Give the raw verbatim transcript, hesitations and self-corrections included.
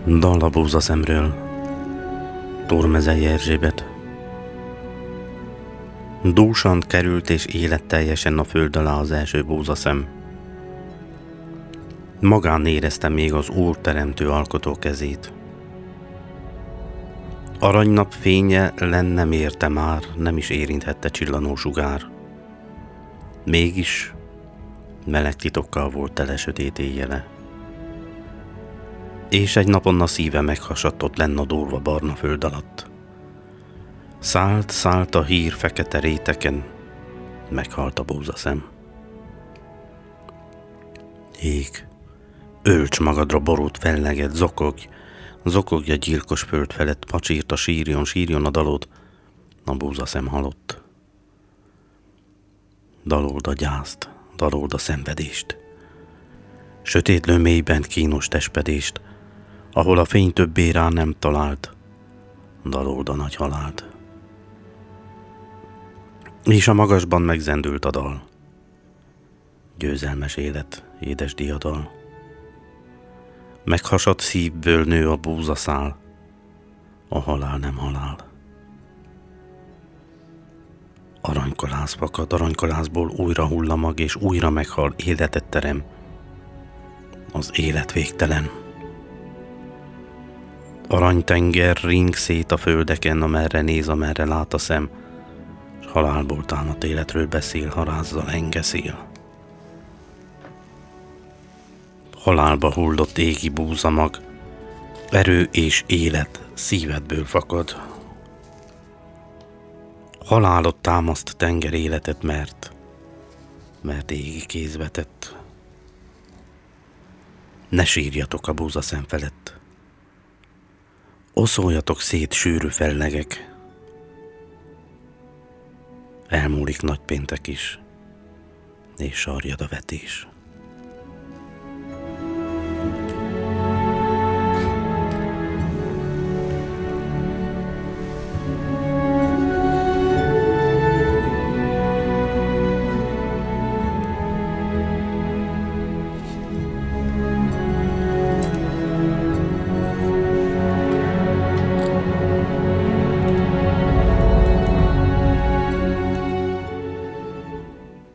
Dal a búzaszemről. Tormezei Erzsébet. Dúsan került és életteljesen a föld alá az első búzaszem. Magán érezte még az Úr teremtő alkotó kezét. Aranynap fénye len nem érte már, nem is érinthette csillanó sugár. Mégis meleg titokkal volt tele sötét éjjele. És egy napon a szíve meghasadt ott lenn a durva barna föld alatt. Szállt, szállt a hír fekete réteken, meghalt a búzaszem. Ég, ölts magadra borút felleget, zokogj, zokogj a gyilkos föld felett, pacsírta, sírjon, sírjon a dalod, a búzaszem halott. Dalold a gyászt, dalold a szenvedést, sötétlő mélyben kínos testpedést, ahol a fény többé rá nem talált, dalold a nagy halált. És a magasban megzendült a dal, győzelmes élet, édes diadal. Meghasadt szívből nő a búzaszál, a halál nem halál. Aranykalász fakad, aranykalászból újra hull a mag, és újra meghal, életet terem, az élet végtelen. Aranytenger ring szét a földeken, amerre néz, amerre lát a szem, s halálból támadt életről beszél, harázzal engeszél. Halálba hullott égi búzamag, erő és élet szívedből fakad. Halálot támaszt tenger életet, mert, mert égi kéz vetett. Ne sírjatok a búzaszem felett, oszoljatok szét sűrű fellegek. Elmúlik nagypéntek is, és sarjad a vetés.